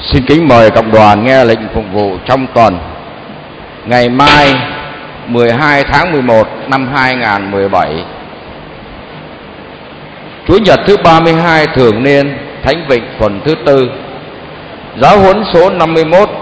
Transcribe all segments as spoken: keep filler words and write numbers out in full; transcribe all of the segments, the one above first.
Xin kính mời cộng đoàn nghe lệnh phục vụ trong tuần ngày mai mười hai tháng mười một năm hai nghìn không trăm mười bảy, Chủ nhật thứ ba mươi hai thường niên Thánh Vịnh tuần thứ tư. Giáo huấn số năm mươi mốt.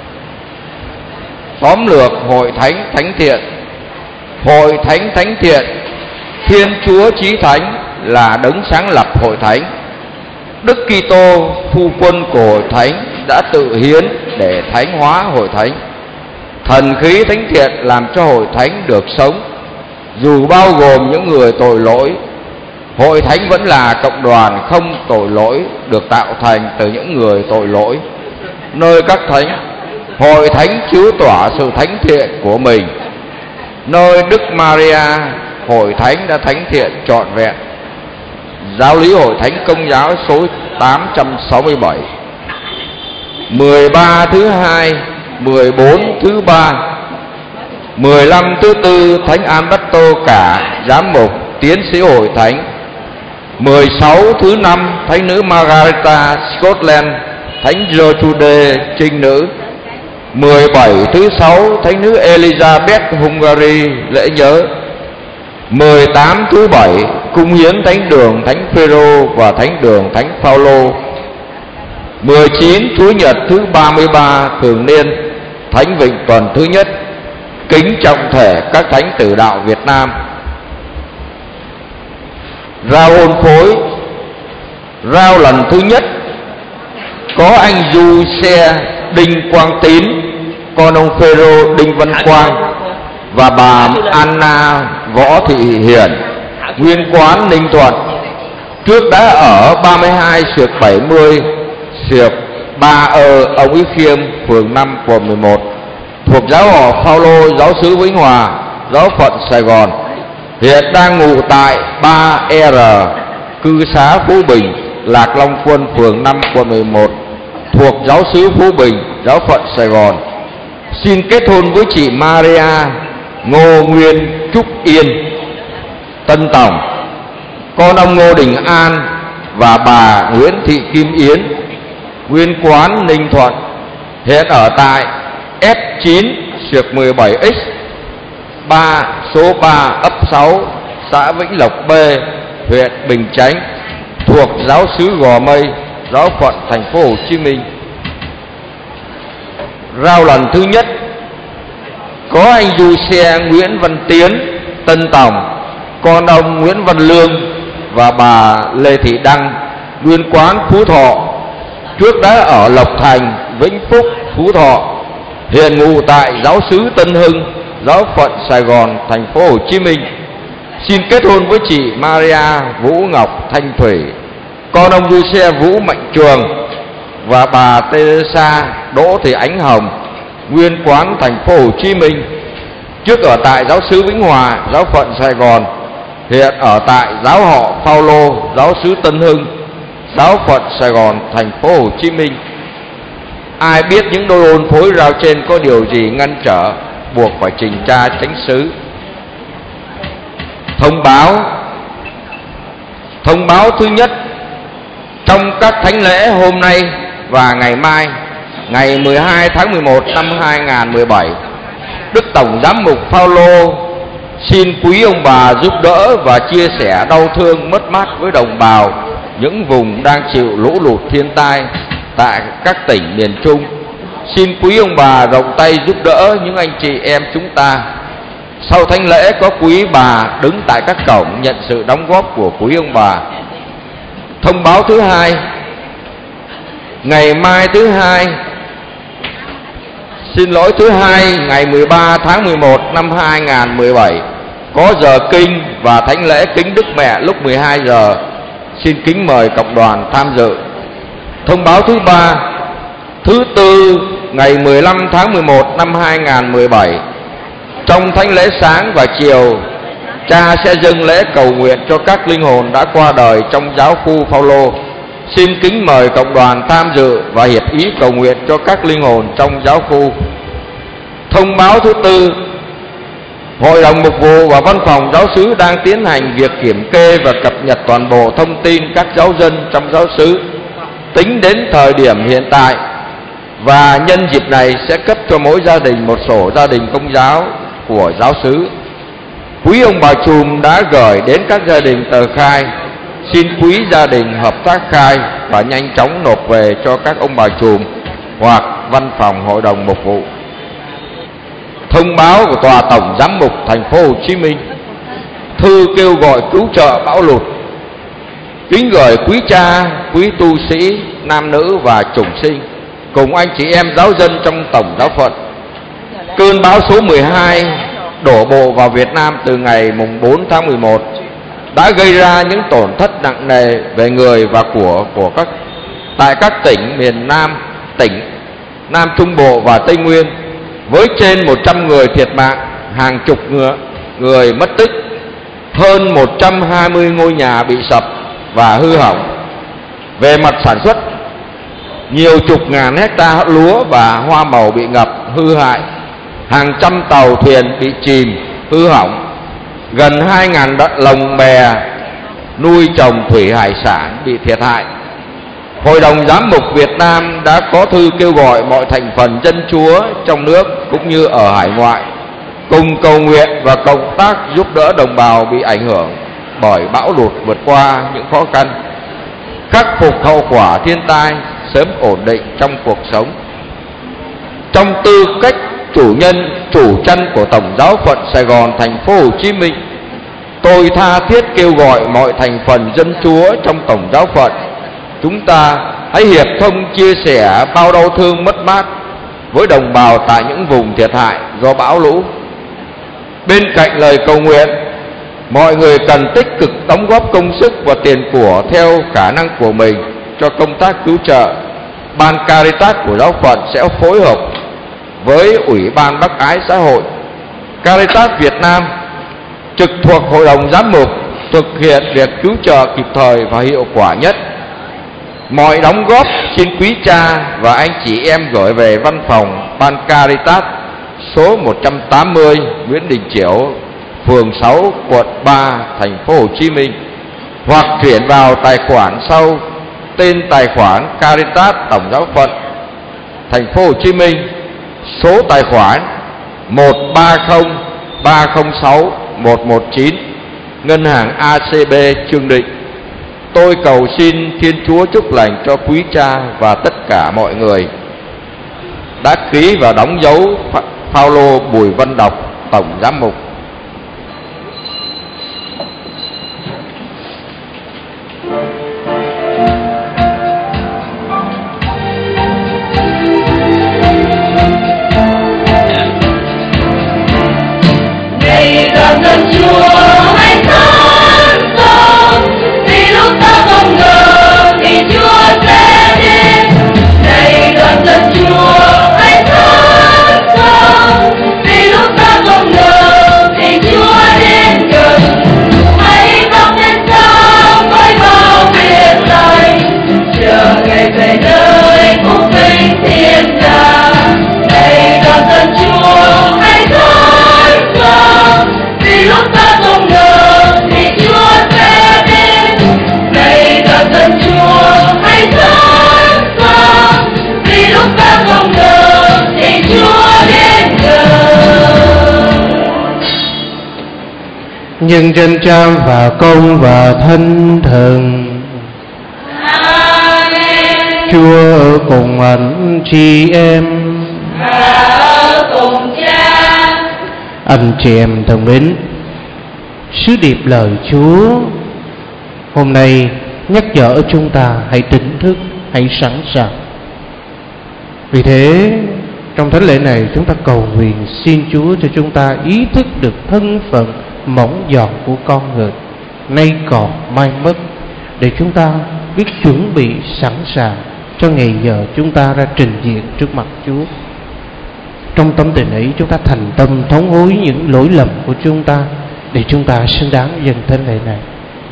Tóm lược Hội Thánh Thánh Thiện. Hội Thánh Thánh Thiện, Thiên Chúa Chí Thánh là đấng sáng lập Hội Thánh. Đức Kitô, phu quân của Hội Thánh, đã tự hiến để thánh hóa Hội Thánh. Thần khí thánh thiện làm cho Hội Thánh được sống, dù bao gồm những người tội lỗi. Hội Thánh vẫn là cộng đoàn không tội lỗi, được tạo thành từ những người tội lỗi. Nơi các thánh, Hội Thánh chiếu tỏa sự thánh thiện của mình. Nơi Đức Maria, Hội Thánh đã thánh thiện trọn vẹn. Giáo lý Hội Thánh Công giáo số tám trăm sáu mươi bảy. mười ba thứ hai, mười bốn thứ ba, mười lăm thứ tư Thánh Alberto Cả, giám mục tiến sĩ Hội Thánh. mười sáu thứ năm Thánh nữ Margareta, Scotland, Thánh Gertrude, trinh nữ. mười bảy thứ sáu Thánh nữ Elizabeth, Hungary, lễ nhớ. mười tám thứ bảy Cung hiến Thánh đường Thánh Phêrô và Thánh đường Thánh Phaolô. mười chín Chủ nhật thứ ba mươi ba thường niên Thánh Vịnh tuần thứ nhất. Kính trọng thể các thánh tử đạo Việt Nam. Rao hôn phối. Rao lần thứ nhất có anh Du Xe Đinh Quang Tín, con ông Phêrô Đinh Văn Quang, và bà Anna Võ Thị Hiền, nguyên quán Ninh Thuận, trước đã ở ba mươi hai xuyệt bảy mươi xuyệt Ba Ơ, ông Ý Khiêm, phường năm, quận mười một, thuộc giáo họ Phaolô, giáo xứ Vĩnh Hòa, giáo phận Sài Gòn. Hiện đang ngụ tại ba R, cư xá Phú Bình, Lạc Long Quân, phường năm, quận mười một, thuộc giáo xứ Phú Bình, giáo phận Sài Gòn. Xin kết hôn với chị Maria Ngô Nguyên Trúc Yên, Tân Tổng, con ông Ngô Đình An và bà Nguyễn Thị Kim Yến, nguyên quán Ninh Thuận, hiện ở tại S chín xuyệt mười bảy X ba, số ba, ấp sáu, xã Vĩnh Lộc B, huyện Bình Chánh, thuộc giáo xứ Gò Mây, giáo phận thành phố Hồ Chí Minh. Rao lần thứ nhất có anh Du Xe Nguyễn Văn Tiến, Tân Tổng, con ông Nguyễn Văn Lương và bà Lê Thị Đăng, nguyên quán Phú Thọ, trước đã ở Lộc Thành, Vĩnh Phúc, Phú Thọ, hiện ngụ tại giáo xứ Tân Hưng, giáo phận Sài Gòn, thành phố Hồ Chí Minh. Xin kết hôn với chị Maria Vũ Ngọc Thanh Thủy, con ông Du Xe Vũ Mạnh Trường, và bà Teresa Đỗ Thị Ánh Hồng, nguyên quán thành phố Hồ Chí Minh, trước ở tại giáo xứ Vĩnh Hòa, giáo phận Sài Gòn, hiện ở tại giáo họ Phaolô, giáo xứ Tân Hưng, giáo phận Sài Gòn, thành phố Hồ Chí Minh. Ai biết những đôi hôn phối rao trên có điều gì ngăn trở, buộc phải trình tra chánh xứ. Thông báo. Thông báo thứ nhất, trong các thánh lễ hôm nay và ngày mai, ngày mười hai tháng mười một năm hai nghìn không trăm mười bảy, Đức Tổng Giám mục Phaolô xin quý ông bà giúp đỡ và chia sẻ đau thương mất mát với đồng bào những vùng đang chịu lũ lụt thiên tai tại các tỉnh miền Trung. Xin quý ông bà rộng tay giúp đỡ những anh chị em chúng ta. Sau thánh lễ có quý bà đứng tại các cổng nhận sự đóng góp của quý ông bà. Thông báo thứ hai, ngày mai thứ hai, xin lỗi thứ hai ngày mười ba tháng mười một năm hai nghìn không trăm mười bảy, có giờ kinh và thánh lễ kính Đức Mẹ lúc mười hai giờ. Xin kính mời cộng đoàn tham dự. Thông báo thứ ba, thứ tư ngày mười lăm tháng mười một năm hai nghìn không trăm mười bảy, trong thánh lễ sáng và chiều, cha sẽ dâng lễ cầu nguyện cho các linh hồn đã qua đời trong giáo khu Phaolô. Xin kính mời cộng đoàn tham dự và hiệp ý cầu nguyện cho các linh hồn trong giáo khu. Thông báo thứ tư, Hội đồng mục vụ và văn phòng giáo xứ đang tiến hành việc kiểm kê và cập nhật toàn bộ thông tin các giáo dân trong giáo xứ. Tính đến thời điểm hiện tại, Và nhân dịp này sẽ cấp cho mỗi gia đình một sổ gia đình công giáo của giáo xứ. Quý ông bà trùm đã gửi đến các gia đình tờ khai, xin quý gia đình hợp tác khai và nhanh chóng nộp về cho các ông bà trùm hoặc văn phòng hội đồng mục vụ. Thông báo của Tòa Tổng Giám mục Thành phố Hồ Chí Minh. Thư kêu gọi cứu trợ bão lụt. Kính gửi quý cha, quý tu sĩ, nam nữ và chủng sinh cùng anh chị em giáo dân trong tổng giáo phận. Cơn bão số mười hai đổ bộ vào Việt Nam từ ngày mùng bốn tháng mười một đã gây ra những tổn thất nặng nề về người và của của các tại các tỉnh miền Nam, tỉnh Nam Trung Bộ và Tây Nguyên, với trên một trăm người thiệt mạng, hàng chục người, người mất tích, hơn một trăm hai mươi ngôi nhà bị sập và hư hỏng. Về mặt sản xuất, nhiều chục ngàn hecta lúa và hoa màu bị ngập hư hại, hàng trăm tàu thuyền bị chìm hư hỏng, gần hai ngàn lồng bè nuôi trồng thủy hải sản bị thiệt hại. Hội đồng Giám mục Việt Nam đã có thư kêu gọi mọi thành phần dân Chúa trong nước cũng như ở hải ngoại cùng cầu nguyện và cộng tác giúp đỡ đồng bào bị ảnh hưởng bởi bão lụt vượt qua những khó khăn, khắc phục hậu quả thiên tai, sớm ổn định trong cuộc sống. Trong tư cách chủ nhân, chủ chân của Tổng giáo phận Sài Gòn Thành phố Hồ Chí Minh, tôi tha thiết kêu gọi mọi thành phần dân Chúa trong Tổng giáo phận, chúng ta hãy hiệp thông chia sẻ bao đau thương mất mát với đồng bào tại những vùng thiệt hại do bão lũ. Bên cạnh lời cầu nguyện, mọi người cần tích cực đóng góp công sức và tiền của theo khả năng của mình cho công tác cứu trợ. Ban Caritas của giáo phận sẽ phối hợp với Ủy ban Bác Ái Xã hội, Caritas Việt Nam, trực thuộc Hội đồng Giám mục, thực hiện việc cứu trợ kịp thời và hiệu quả nhất. Mọi đóng góp xin quý cha và anh chị em gửi về văn phòng Ban Caritas số một trăm tám mươi Nguyễn Đình Chiểu, phường sáu, quận ba, Thành phố Hồ Chí Minh, hoặc chuyển vào tài khoản sau tên tài khoản Caritas Tổng giáo phận Thành phố Hồ Chí Minh, số tài khoản một ba không ba không sáu một một chín, ngân hàng a xê bê Trương Định. Tôi cầu xin Thiên Chúa chúc lành cho quý cha và tất cả mọi người. Đã ký và đóng dấu Phaolô Bùi Văn Đọc, Tổng giám mục. Này đoàn dân Chúa hãy sáng sớm, vì lúc ta không ngờ thì Chúa sẽ đến. Này đoàn dân Chúa hãy sáng sớm, vì lúc ta không ngờ thì Chúa đến gần. Hãy vang lên sáng với bao việc lành, chờ ngày về nơi phúc vinh thiên đàng. Này đoàn dân Chúa hãy sáng sớm, vì lúc ta không ngờ thì Chúa sẽ đến. Này đoàn dân Chúa hãy sáng sớm, vì lúc ta không ngờ thì Chúa đến gần. Nhân danh Cha và Con và Thánh Thần. Amen. Chúa ở cùng anh chị em. Và ở cùng Cha. Anh chị em thân mến, sứ điệp lời Chúa hôm nay nhắc nhở chúng ta hãy tỉnh thức, hãy sẵn sàng. Vì thế trong thánh lễ này chúng ta cầu nguyện xin Chúa cho chúng ta ý thức được thân phận mỏng giọt của con người nay còn mai mất, để chúng ta biết chuẩn bị sẵn sàng cho ngày giờ chúng ta ra trình diện trước mặt Chúa. Trong tâm tình ấy chúng ta thành tâm thống hối những lỗi lầm của chúng ta để chúng ta xứng đáng dâng thánh lễ này.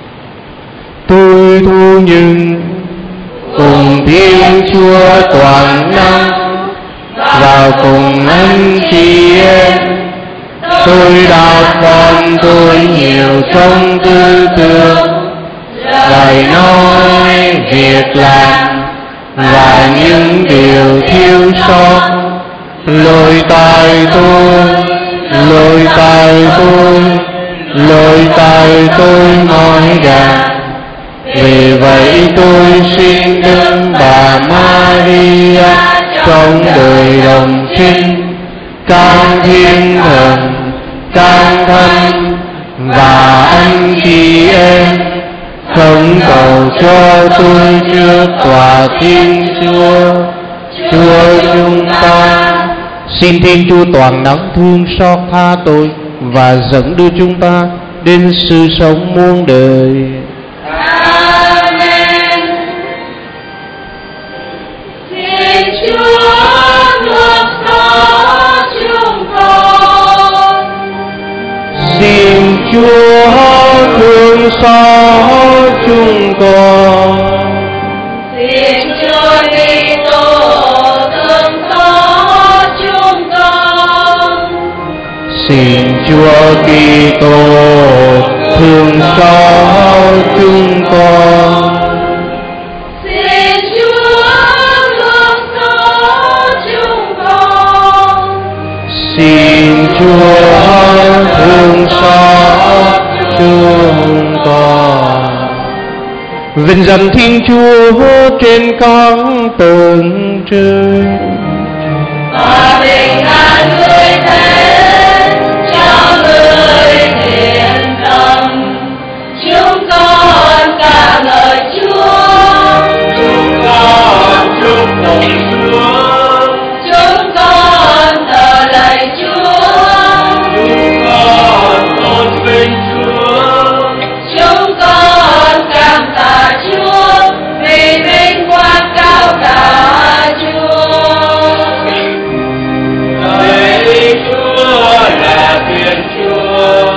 Tôi thu nhận cùng Thiên Chúa toàn năng và cùng anh chị em, tôi đã phạm tôi nhiều trong tư tưởng, lời nói, việc làm và những điều thiếu tại tôi, lỗi tại tôi, lỗi tại tôi nói ra. Vì vậy tôi xin Đức Bà Maria trong đời đồng trinh, các thiên thần, các thánh và anh chị em khẩn cầu cho tôi trước tòa Thiên Chúa, Chúa chúng ta. Xin Thiên Chúa toàn能thương xót tha tội và dẫn đưa chúng ta đến sự sống muôn đời. Amen. Xin Chúa thương xót chúng con. Xin Chúa thương xót chúng con. Xin Chúa Kitô thương xót chúng con. Xin Chúa Kitô thương xót chúng con. Xin Chúa thương xót chúng con. Xin Chúa thương xót chúng con. Vinh danh Thiên Chúa trên các tầng trời. Và bình an người thế cho người thiện tâm. Chúng con ca ngợi Chúa. Chúng con chúc tụng Chúa. Chúng con thờ lạy Chúa. Chúng con tôn vinh Chúa. Chúng con cảm tạ Chúa vì vinh quang cao cả Chúa. Lạy Chúa là Thiên Chúa,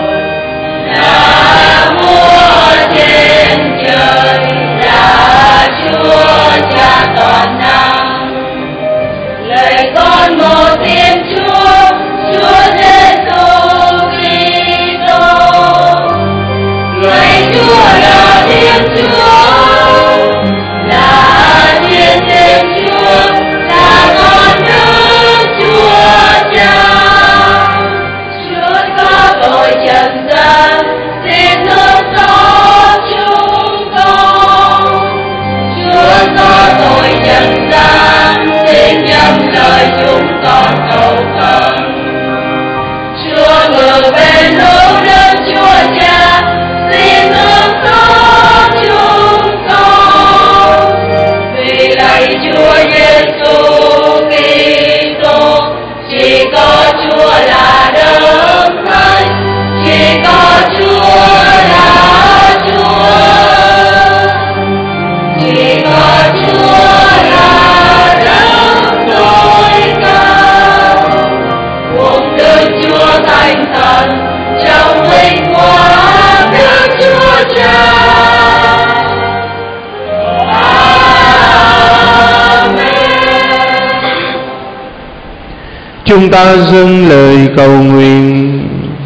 là vua trên trời, là Chúa Cha toàn năng. Lạy con một Thiên Chúa, Chúa Giêsu Kitô. Lạy Chúa là Thiên Chúa, là Thiên Thiên Chúa, là con Đức Chúa Cha. Chúa có tội trần gian, xin thương xót chúng con. Chúa có tội trần gian, xin nhậm lời chúng con cầu khẩn. Chúa ngự bên hữu Đức Chúa Cha, xin thương xót chúng con. Vì lạy Chúa Giêsu Kitô, chỉ có Chúa là Đấng Thánh, chỉ có Chúa là Chúa, chỉ có Chúa là Đấng tối cao. Cùng Đức Chúa Thánh Thần trong vinh quang Đức Chúa Cha. Chúng ta dâng lời cầu nguyện.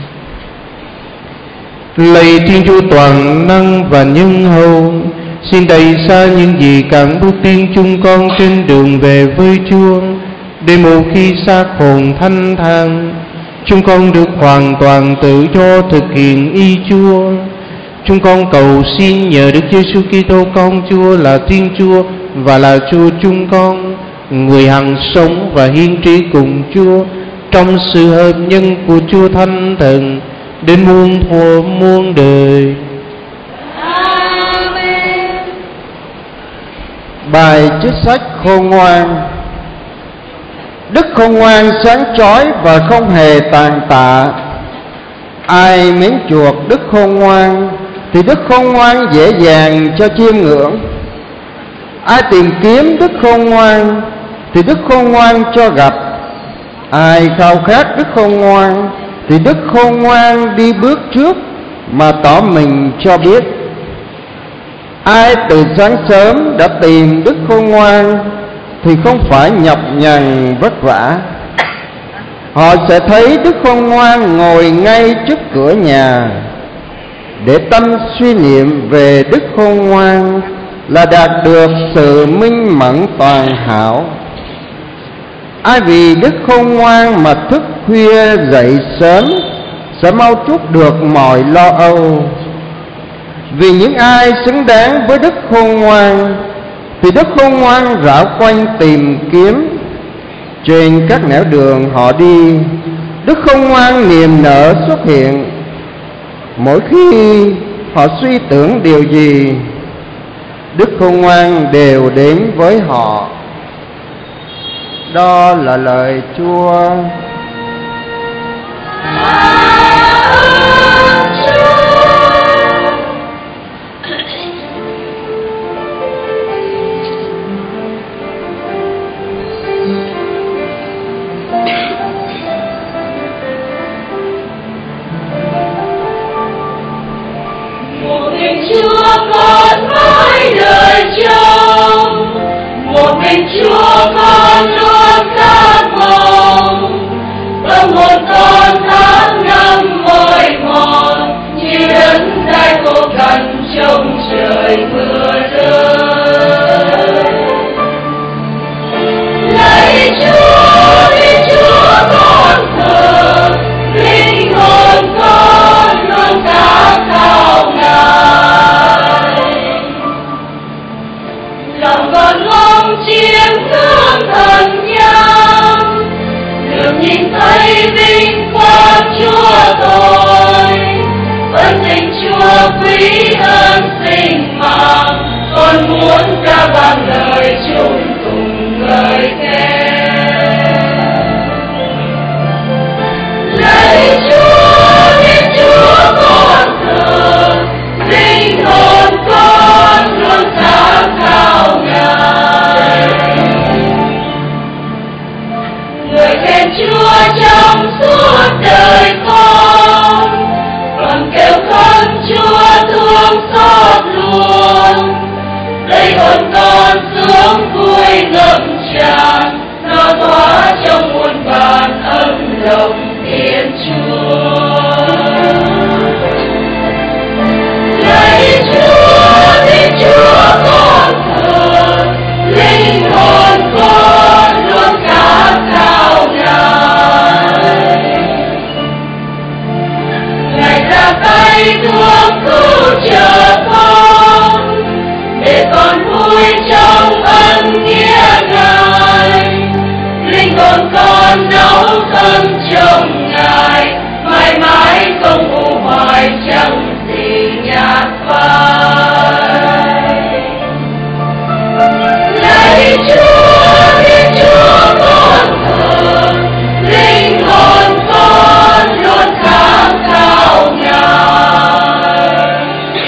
Lạy Thiên Chúa toàn năng và nhân hậu, xin đẩy xa những gì cản bước tiên chúng con trên đường về với Chúa, để một khi xác hồn thanh thang, chúng con được hoàn toàn tự do thực hiện ý Chúa. Chúng con cầu xin nhờ Đức Giêsu Kitô con Chúa là Thiên Chúa và là Chúa chúng con, người hằng sống và hiến trí cùng Chúa trong sự hợp nhân của Chúa Thánh Thần đến muôn thuở muôn đời. Amen. Bài trích sách khôn ngoan. Đức khôn ngoan sáng chói và không hề tàn tạ. Ai mến chuộc đức khôn ngoan thì đức khôn ngoan dễ dàng cho chiêm ngưỡng. Ai tìm kiếm đức khôn ngoan thì đức khôn ngoan cho gặp. Ai khao khát đức khôn ngoan thì đức khôn ngoan đi bước trước mà tỏ mình cho biết. Ai từ sáng sớm đã tìm đức khôn ngoan thì không phải nhọc nhằn vất vả. Họ sẽ thấy đức khôn ngoan ngồi ngay trước cửa nhà. Để tâm suy niệm về đức khôn ngoan là đạt được sự minh mẫn toàn hảo. Ai vì đức khôn ngoan mà thức khuya dậy sớm, sẽ mau trút được mọi lo âu. Vì những ai xứng đáng với đức khôn ngoan, thì đức khôn ngoan rảo quanh tìm kiếm. Trên các nẻo đường họ đi, đức khôn ngoan niềm nở xuất hiện. Mỗi khi họ suy tưởng điều gì, đức khôn ngoan đều đến với họ. Đó là lời Chúa. Một mình Chúa con mãi đời trông, một mình Chúa con luôn khát mong. Tâm hồn con tháng năm mỏi mòn, như đất đai khô cằn trông trời mưa rơi. Lạy Chúa, vì Chúa con thờ, linh hồn con luôn khát khao Ngài. Lòng con mong chiêm ngưỡng thần nhang, được nhìn thấy vinh quang Chúa tôi. Ơn tình Chúa quý hơn sinh mạng, con muốn ca vang lời chung cùng lời khen. Lạy Chúa, vì Chúa con thờ, linh hồn con luôn khát khao Ngài. Người khen Chúa trong suốt đời con, còn kêu khấn Chúa thương xót luôn. Đây hồn con sướng vui ngập tràn, nó thoa trong muôn vàn ấm lòng Thiên Chúa. Lạy Chúa, vì Chúa con thờ, linh hồn con luôn khát khao Ngài. Ngài ra tay thương cứu trợ con, để con vui trong ân nghĩa Ngài. Linh hồn con nấu thân trong Ngài, mãi mãi không u hoài chẳng gì nhạt phai. Lạy Chúa, vì Chúa con thờ, linh hồn con luôn khát khao Ngài.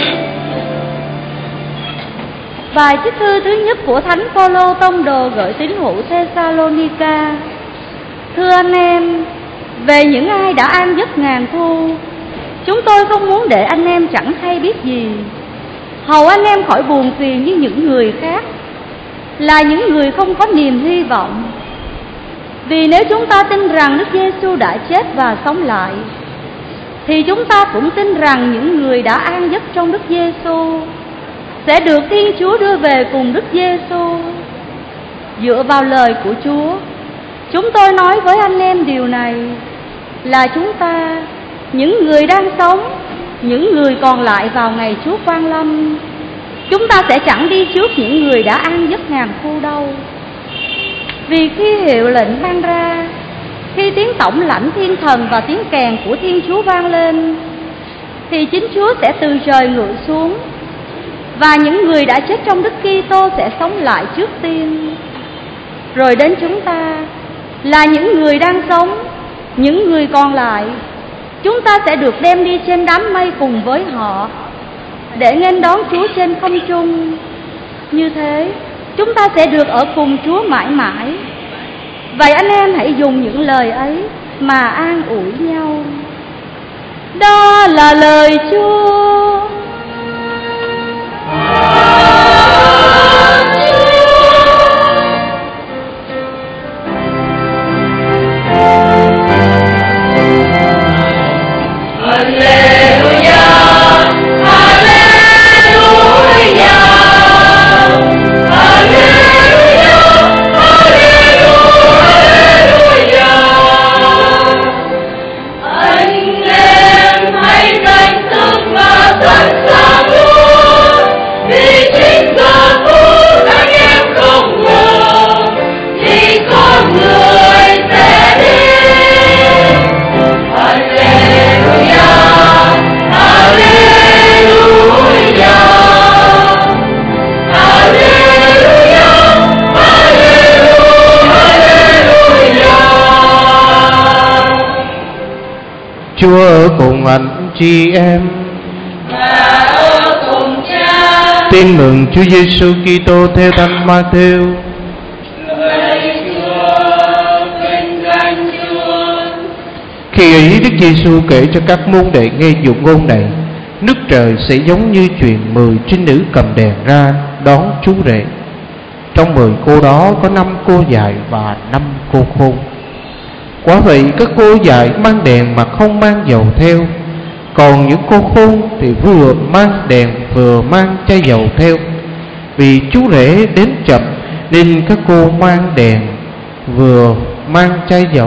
Bài trích thư thứ nhất của Thánh Phaolô tông đồ gửi tín hữu Thessalonica. Thưa anh em, về những ai đã an giấc ngàn thu, chúng tôi không muốn để anh em chẳng hay biết gì, hầu anh em khỏi buồn phiền như những người khác, là những người không có niềm hy vọng. Vì nếu chúng ta tin rằng Đức Giêsu đã chết và sống lại, thì chúng ta cũng tin rằng những người đã an giấc trong Đức Giêsu sẽ được Thiên Chúa đưa về cùng Đức Giêsu. Dựa vào lời của Chúa, chúng tôi nói với anh em điều này, là chúng ta, những người đang sống, những người còn lại vào ngày Chúa Quang Lâm, chúng ta sẽ chẳng đi trước những người đã an giấc ngàn thu đâu. Vì khi hiệu lệnh ban ra, khi tiếng tổng lãnh thiên thần và tiếng kèn của Thiên Chúa vang lên, thì chính Chúa sẽ từ trời ngự xuống, và những người đã chết trong Đức Kitô sẽ sống lại trước tiên. Rồi đến chúng ta, là những người đang sống, những người còn lại, chúng ta sẽ được đem đi trên đám mây cùng với họ, để nghênh đón Chúa trên không trung. Như thế, chúng ta sẽ được ở cùng Chúa mãi mãi. Vậy anh em hãy dùng những lời ấy mà an ủi nhau. Đó là lời Chúa. Hallelujah, hallelujah, hallelujah. Chúa ở cùng anh chị em và ở cùng Cha. Tin mừng Chúa Giêsu Kitô theo Thánh Ma-thêu. Lạy Chúa, vinh danh Chúa. Khi ấy Đức Giêsu kể cho các môn đệ nghe dụ ngôn này: nước trời sẽ giống như chuyện mười trinh nữ cầm đèn ra đón chú rể. Trong mười cô đó có năm cô dại và năm cô khôn. Quả vậy, các cô dại mang đèn mà không mang dầu theo, còn những cô khôn thì vừa mang đèn vừa mang chai dầu theo. Vì chú rể đến chậm nên các cô mang đèn vừa mang chai dầu.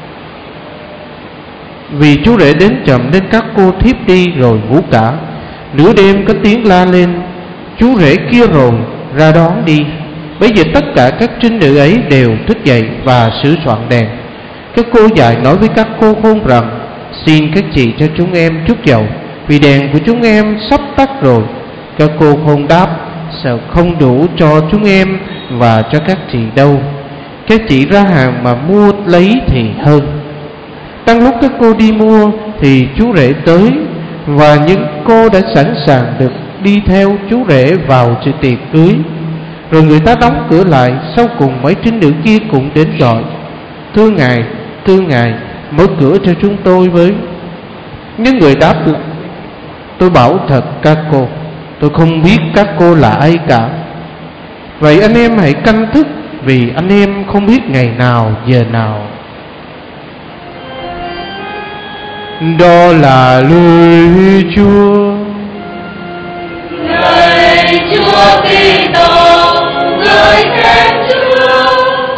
Vì chú rể đến chậm nên các cô thiếp đi rồi ngủ cả. Nửa đêm có tiếng la lên: chú rể kia rồi, ra đón đi. Bây giờ tất cả các trinh nữ ấy đều thức dậy và sửa soạn đèn. Các cô dại nói với các cô khôn rằng: xin các chị cho chúng em chút dầu, vì đèn của chúng em sắp tắt rồi. Các cô khôn đáp: sao không đủ cho chúng em và cho các chị đâu? Các chị ra hàng mà mua lấy thì hơn. Đang lúc các cô đi mua thì chú rể tới, và những cô đã sẵn sàng được đi theo chú rể vào sự tiệc cưới. Rồi người ta đóng cửa lại. Sau cùng mấy trinh nữ kia cũng đến gọi: thưa ngài, thưa ngài, mở cửa cho chúng tôi với. Nhưng người đáp lại: tôi bảo thật các cô, tôi không biết các cô là ai cả. Vậy anh em hãy canh thức, vì anh em không biết ngày nào giờ nào. Đó là lời Chúa. Lạy Chúa Kitô, ngợi khen Chúa.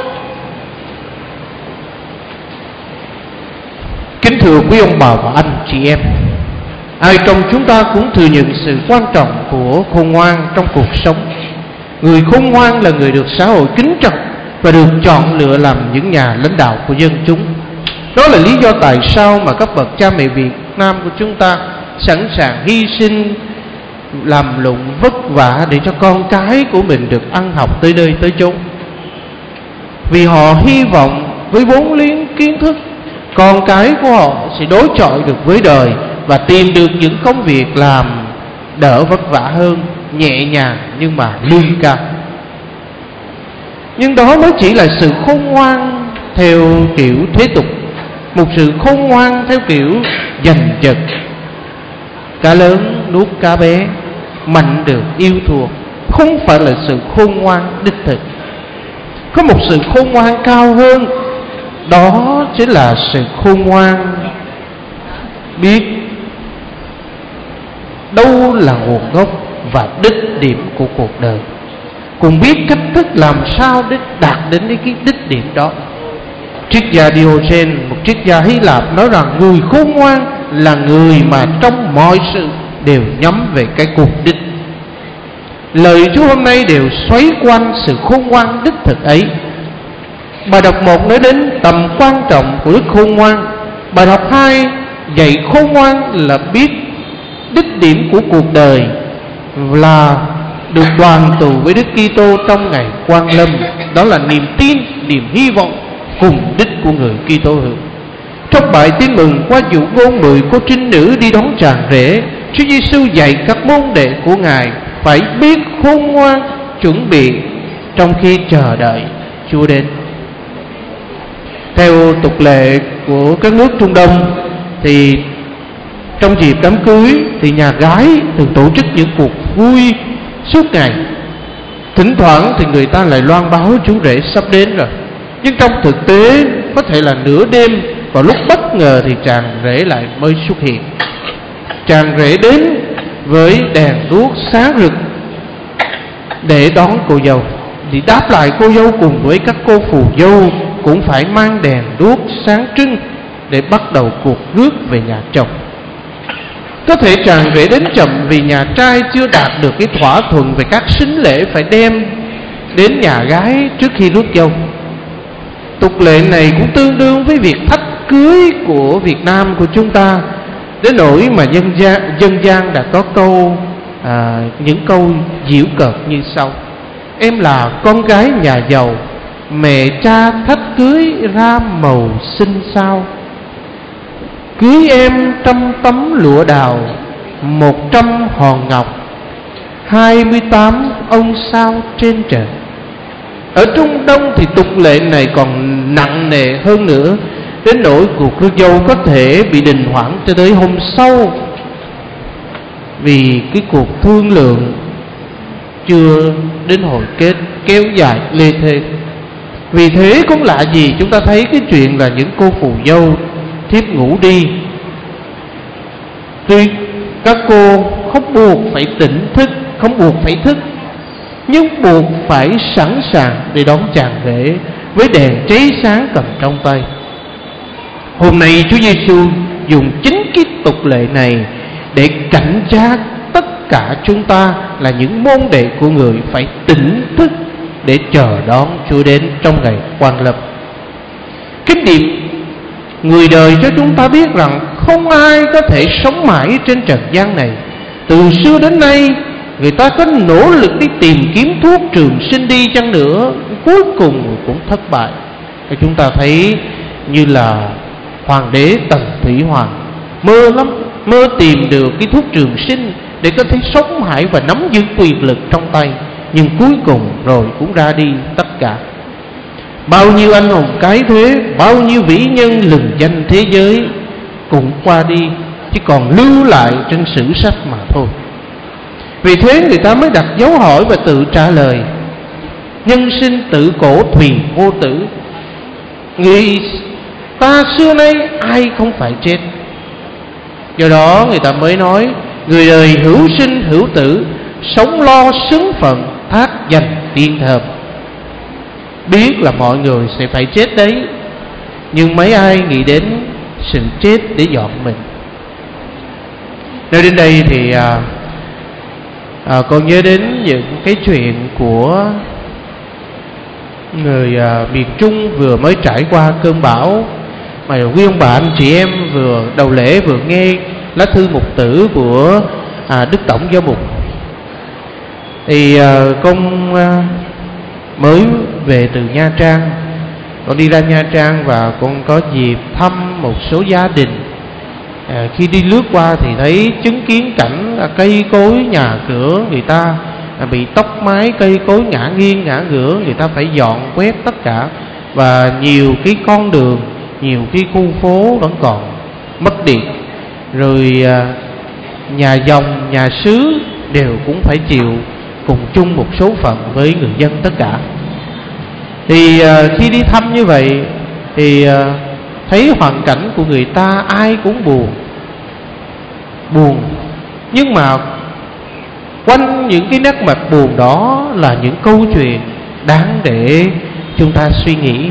Kính thưa quý ông bà và anh chị em, ai trong chúng ta cũng thừa nhận sự quan trọng của khôn ngoan trong cuộc sống. Người khôn ngoan là người được xã hội kính trọng và được chọn lựa làm những nhà lãnh đạo của dân chúng. Đó là lý do tại sao mà các bậc cha mẹ Việt Nam của chúng ta sẵn sàng hy sinh, làm lụng vất vả để cho con cái của mình được ăn học tới nơi tới chốn. Vì họ hy vọng với vốn liếng kiến thức, con cái của họ sẽ đối chọi được với đời và tìm được những công việc làm đỡ vất vả hơn, nhẹ nhàng nhưng mà lương cao. Nhưng đó mới chỉ là sự khôn ngoan theo kiểu thế tục, một sự khôn ngoan theo kiểu giành giật. Cá lớn nuốt cá bé, mạnh được yêu thua, không phải là sự khôn ngoan đích thực. Có một sự khôn ngoan cao hơn, đó chính là sự khôn ngoan biết đâu là nguồn gốc và đích điểm của cuộc đời, cùng biết cách thức làm sao để đạt đến cái đích điểm đó. Triết gia Diogenes, một triết gia Hy Lạp, nói rằng người khôn ngoan là người mà trong mọi sự đều nhắm về cái cùng đích. Lời Chúa hôm nay đều xoay quanh sự khôn ngoan đích thực ấy. Bài đọc một nói đến tầm quan trọng của đức khôn ngoan. Bài đọc hai dạy khôn ngoan là biết đích điểm của cuộc đời là được đoàn tụ với Đức Kitô trong ngày Quang Lâm. Đó là niềm tin, niềm hy vọng cùng đích của người Kitô hữu. Trong bài tin mừng qua dụ ngôn mười cô trinh nữ đi đón chàng rể, Chúa Giêsu dạy các môn đệ của Ngài phải biết khôn ngoan, chuẩn bị trong khi chờ đợi Chúa đến. Theo tục lệ của các nước Trung Đông thì trong dịp đám cưới thì nhà gái thường tổ chức những cuộc vui suốt ngày. Thỉnh thoảng thì người ta lại loan báo chú rể sắp đến rồi, nhưng trong thực tế có thể là nửa đêm, vào lúc bất ngờ thì chàng rể lại mới xuất hiện. Chàng rể đến với đèn đuốc sáng rực để đón cô dâu, thì đáp lại cô dâu cùng với các cô phù dâu cũng phải mang đèn đuốc sáng trưng để bắt đầu cuộc rước về nhà chồng. Có thể chàng rể đến chậm vì nhà trai chưa đạt được cái thỏa thuận về các sính lễ phải đem đến nhà gái trước khi rước dâu. Tục lệ này cũng tương đương với việc thách cưới của Việt Nam của chúng ta, đến nỗi mà dân gian, dân gian đã có câu à, những câu giễu cợt như sau: em là con gái nhà giàu, mẹ cha thách cưới ra màu xinh sao. Cưới em trăm tấm lụa đào, một trăm hòn ngọc, hai mươi tám ông sao trên trời. Ở Trung Đông thì tục lệ này còn nặng nề hơn nữa, đến nỗi cuộc rước dâu có thể bị đình hoãn cho tới hôm sau, vì cái cuộc thương lượng chưa đến hồi kết kéo dài lê thê. Vì thế cũng lạ gì chúng ta thấy cái chuyện là những cô phù dâu thiếp ngủ đi, tuy các cô không buộc phải tỉnh thức, không buộc phải thức, nhưng buộc phải sẵn sàng để đón chàng rể với đèn cháy sáng cầm trong tay. Hôm nay Chúa Giêsu dùng chính cái tục lệ này để cảnh giác tất cả chúng ta là những môn đệ của Người phải tỉnh thức để chờ đón Chúa đến trong ngày Quan Lâm. Kinh điển người đời cho chúng ta biết rằng không ai có thể sống mãi trên trần gian này. Từ xưa đến nay, người ta có nỗ lực đi tìm kiếm thuốc trường sinh đi chăng nữa, cuối cùng cũng thất bại. Và chúng ta thấy như là hoàng đế Tần Thủy Hoàng mơ lắm, mơ tìm được cái thuốc trường sinh để có thể sống mãi và nắm giữ quyền lực trong tay, nhưng cuối cùng rồi cũng ra đi tất cả. Bao nhiêu anh hùng cái thế, bao nhiêu vĩ nhân lừng danh thế giới cũng qua đi, chỉ còn lưu lại trên sử sách mà thôi. Vì thế người ta mới đặt dấu hỏi và tự trả lời: nhân sinh tử cổ thùy vô tử. Người ta xưa nay ai không phải chết. Do đó người ta mới nói: người đời hữu sinh hữu tử, sống lo xứng phận, thác dành tiên thơm. Biết là mọi người sẽ phải chết đấy, nhưng mấy ai nghĩ đến sự chết để dọn mình. Nơi đến đây thì à, à, con nhớ đến những cái chuyện của người à, miền Trung vừa mới trải qua cơn bão, mà quý ông bà anh chị em vừa đầu lễ vừa nghe lá thư mục tử của à, Đức Tổng Giáo mục. Thì à, con à, mới về từ Nha Trang, con đi ra Nha Trang và con có dịp thăm một số gia đình. à, Khi đi lướt qua thì thấy chứng kiến cảnh à, cây cối nhà cửa người ta à, bị tốc mái, cây cối ngã nghiêng ngã ngửa, người ta phải dọn quét tất cả. Và nhiều cái con đường, nhiều cái khu phố vẫn còn mất điện. Rồi à, nhà dòng, nhà xứ đều cũng phải chịu cùng chung một số phận với người dân tất cả. Thì uh, khi đi thăm như vậy thì uh, thấy hoàn cảnh của người ta ai cũng buồn buồn nhưng mà quanh những cái nét mặt buồn đó là những câu chuyện đáng để chúng ta suy nghĩ.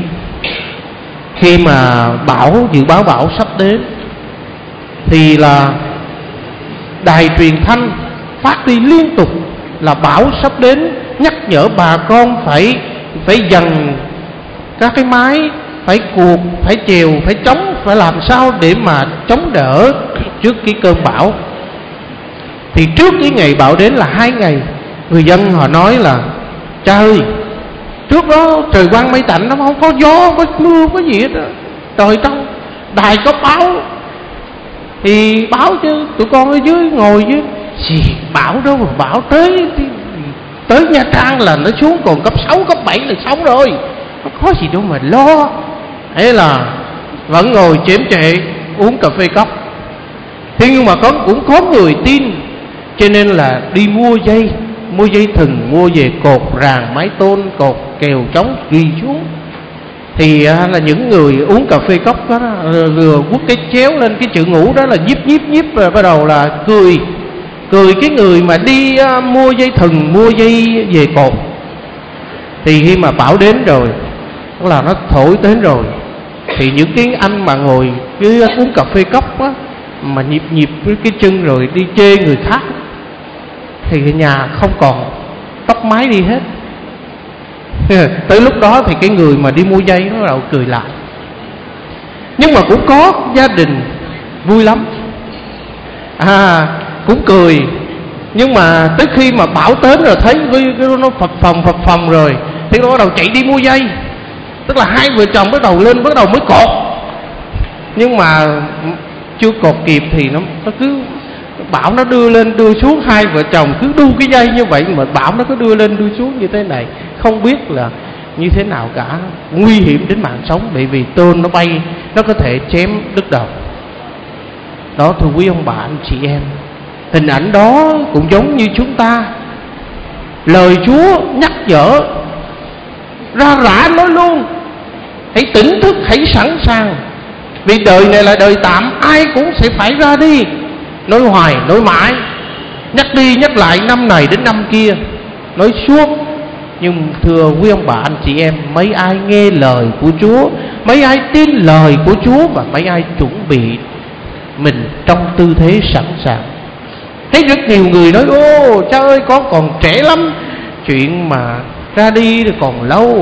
Khi mà bão, dự báo bão sắp đến thì là đài truyền thanh phát đi liên tục là bão sắp đến, nhắc nhở bà con phải phải dần các cái mái, phải cuộc, phải chèo, phải chống, phải làm sao để mà chống đỡ trước cái cơn bão. Thì trước cái ngày bão đến là hai ngày, người dân họ nói là: cha ơi, trước đó trời quang mây tạnh, nó không có gió, có mưa, có gì hết đó. Trời trong đài có báo thì báo chứ tụi con ở dưới ngồi dưới gì bão đâu mà bão tới tới Nha Trang là nó xuống còn cấp sáu, cấp bảy là xong rồi, nó có gì đâu mà lo. Thế là vẫn ngồi chém chệ uống cà phê cốc. Thế nhưng mà có, cũng có người tin, cho nên là đi mua dây, mua dây thừng, mua về cột ràng mái tôn, cột kèo trống ghi xuống. Thì à, là những người uống cà phê cốc đó, vừa quất cái chéo lên cái chữ ngủ đó là nhíp nhíp nhíp, rồi bắt đầu là cười cười cái người mà đi uh, mua dây thừng, mua dây về cột. Thì khi mà bão đến rồi, tức là nó thổi đến rồi, thì những cái anh mà ngồi cứ uống cà phê cốc á, mà nhịp nhịp với cái chân rồi đi chê người khác, thì nhà không còn tóc mái đi hết. Tới lúc đó thì cái người mà đi mua dây nó bắt đầu cười lại. Nhưng mà cũng có gia đình vui lắm, à cũng cười. Nhưng mà tới khi mà bão đến rồi thấy cái nó phập phồng phập phồng rồi thì nó bắt đầu chạy đi mua dây. Tức là hai vợ chồng bắt đầu lên, bắt đầu mới cột. Nhưng mà chưa cột kịp thì nó nó cứ bão nó đưa lên đưa xuống, hai vợ chồng cứ đu cái dây như vậy mà bão nó cứ đưa lên đưa xuống như thế này, không biết là như thế nào cả, nguy hiểm đến mạng sống, bởi vì tên nó bay nó có thể chém đứt đầu. Đó, thưa quý ông bà anh chị em, hình ảnh đó cũng giống như chúng ta. Lời Chúa nhắc nhở ra rã nói luôn: hãy tỉnh thức, hãy sẵn sàng, vì đời này là đời tạm, ai cũng sẽ phải ra đi. Nói hoài nói mãi, nhắc đi nhắc lại, năm này đến năm kia, nói suốt. Nhưng thưa quý ông bà anh chị em, mấy ai nghe lời của Chúa, mấy ai tin lời của Chúa, và mấy ai chuẩn bị mình trong tư thế sẵn sàng. Thấy rất nhiều người nói: ô cha ơi, con còn trẻ lắm, chuyện mà ra đi thì còn lâu.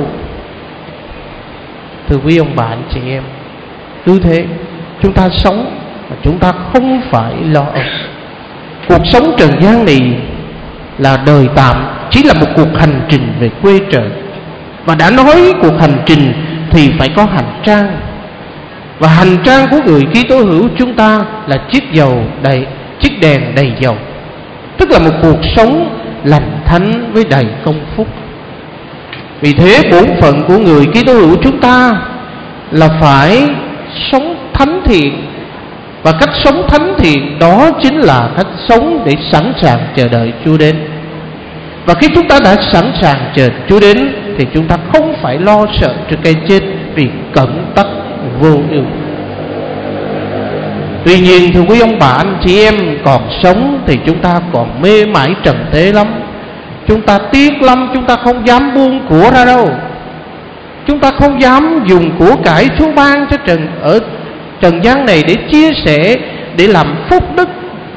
Thưa quý ông bà anh chị em, cứ thế chúng ta sống mà chúng ta không phải lo âu. Cuộc sống trần gian này là đời tạm, chỉ là một cuộc hành trình về quê trời. Và đã nói cuộc hành trình thì phải có hành trang. Và hành trang của người Kitô hữu chúng ta là chiếc dầu đầy, chiếc đèn đầy dầu, tức là một cuộc sống lành thánh với đầy công phúc. Vì thế bổn phận của người Kitô hữu chúng ta là phải sống thánh thiện. Và cách sống thánh thiện đó chính là cách sống để sẵn sàng chờ đợi Chúa đến. Và khi chúng ta đã sẵn sàng chờ Chúa đến thì chúng ta không phải lo sợ trước cái chết, vì cẩn tắc vô ưu. Tuy nhiên thưa quý ông bà anh chị em, còn sống thì chúng ta còn mê mải trần thế lắm. Chúng ta tiếc lắm, chúng ta không dám buông của ra đâu. Chúng ta không dám dùng của cải Chúa ban cho trần ở trần gian này để chia sẻ, để làm phúc đức.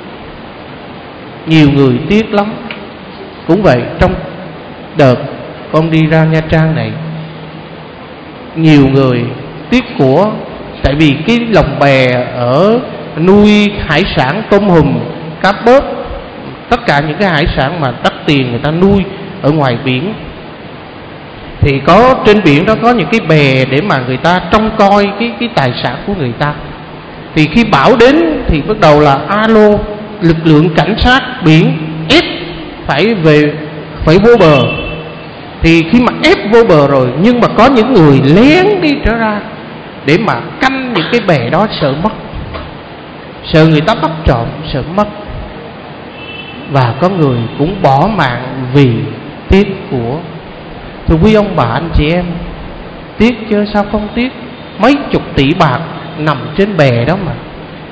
Nhiều người tiếc lắm. Cũng vậy, trong đợt con đi ra Nha Trang này, nhiều người tiếc của, tại vì cái lồng bè ở nuôi hải sản, tôm hùm, cá bớp, tất cả những cái hải sản mà đắt tiền người ta nuôi ở ngoài biển, thì có trên biển đó có những cái bè để mà người ta trông coi cái cái tài sản của người ta. Thì khi bão đến thì bắt đầu là alo lực lượng cảnh sát biển ép phải về, phải vô bờ. Thì khi mà ép vô bờ rồi, nhưng mà có những người lén đi trở ra để mà canh những cái bè đó, sợ mất, sợ người ta bắt trộm, sợ mất. Và có người cũng bỏ mạng vì tiếc của. Thưa quý ông bà anh chị em, tiếc chứ sao không tiếc. Mấy chục tỷ bạc nằm trên bè đó mà.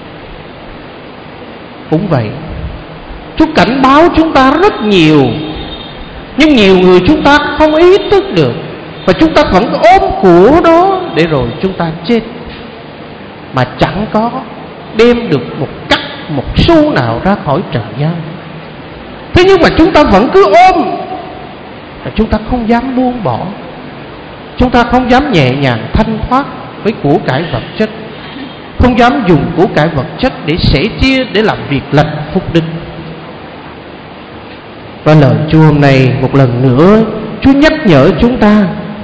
Cũng vậy, Chúa cảnh báo chúng ta rất nhiều, nhưng nhiều người chúng ta không ý thức được, và chúng ta vẫn ôm của đó để rồi chúng ta chết, mà chẳng có đem được một cắt, một xu nào ra khỏi trần gian. Thế nhưng mà chúng ta vẫn cứ ôm, và chúng ta không dám buông bỏ. Chúng ta không dám nhẹ nhàng thanh thoát với của cải vật chất, không dám dùng của cải vật chất để sẻ chia, để làm việc lành phúc đức. Và lời Chúa hôm nay một lần nữa, Chúa nhắc nhở chúng ta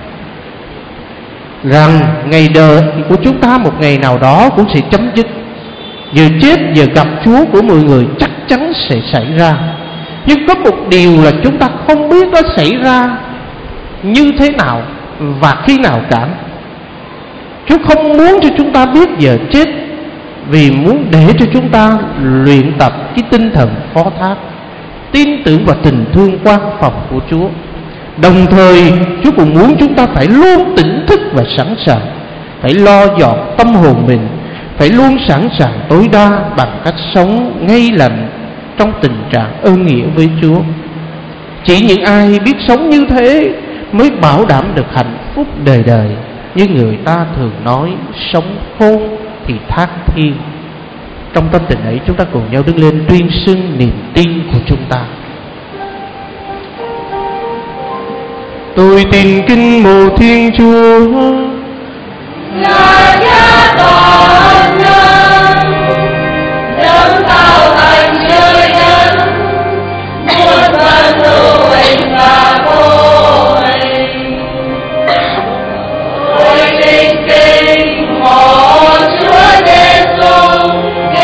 rằng ngày đời của chúng ta một ngày nào đó cũng sẽ chấm dứt. Giờ chết giờ gặp Chúa của mọi người chắc chắn sẽ xảy ra, nhưng có một điều là chúng ta không biết nó xảy ra như thế nào và khi nào cả. Chúa không muốn cho chúng ta biết giờ chết, vì muốn để cho chúng ta luyện tập cái tinh thần phó thác, tin tưởng và tình thương quan phòng của Chúa. Đồng thời Chúa cũng muốn chúng ta phải luôn tỉnh thức và sẵn sàng, phải lo dọn tâm hồn mình, phải luôn sẵn sàng tối đa bằng cách sống ngay lành trong tình trạng ơn nghĩa với Chúa. Chỉ những ai biết sống như thế mới bảo đảm được hạnh phúc đời đời. Như người ta thường nói, sống khôn thì thác thiên. Trong tâm tình ấy, chúng ta cùng nhau đứng lên tuyên xưng niềm tin của chúng ta. Tôi tin kinh mộ Thiên Chúa là Cha toàn năng, đấng tạo thành trời đất, muôn vạn hữu hình và vô hình. Tôi tin kinh một Chúa Giêsu,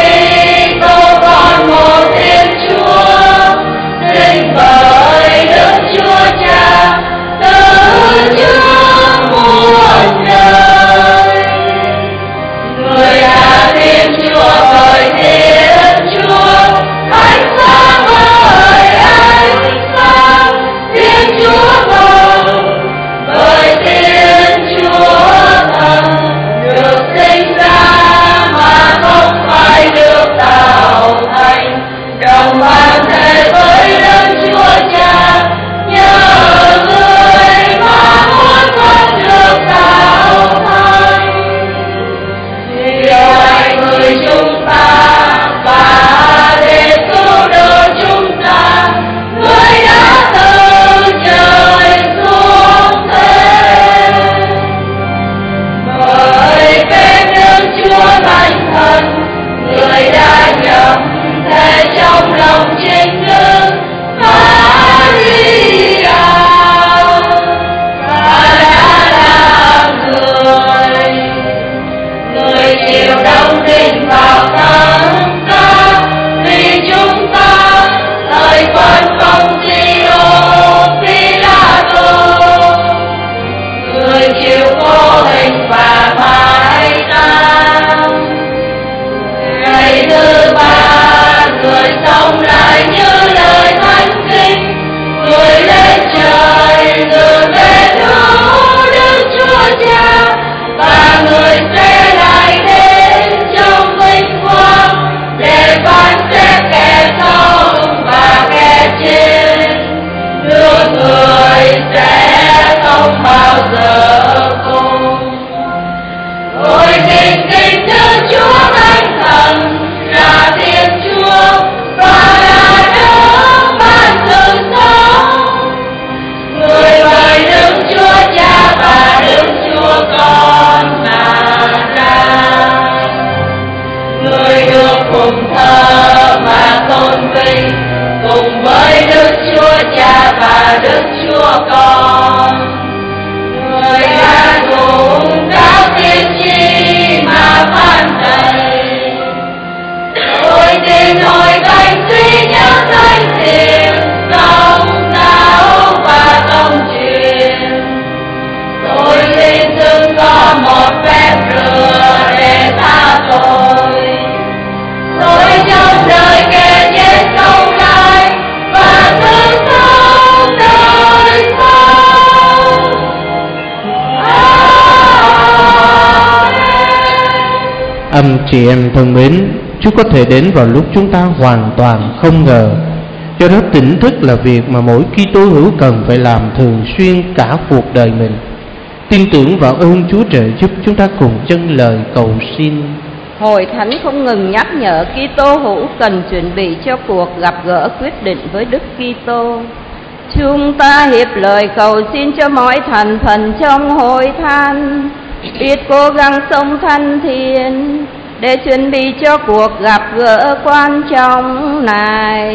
Anh chị em thân mến, Chúa có thể đến vào lúc chúng ta hoàn toàn không ngờ. Do đó tỉnh thức là việc mà mỗi Kitô hữu cần phải làm thường xuyên cả cuộc đời mình. Tin tưởng vào ơn Chúa trợ giúp, chúng ta cùng dâng lời cầu xin. Hội Thánh không ngừng nhắc nhở Kitô hữu cần chuẩn bị cho cuộc gặp gỡ quyết định với Đức Kitô. Chúng ta hiệp lời cầu xin cho mỗi thành phần trong hội thánh biết cố gắng sống thanh thiện để chuẩn bị cho cuộc gặp gỡ quan trọng này.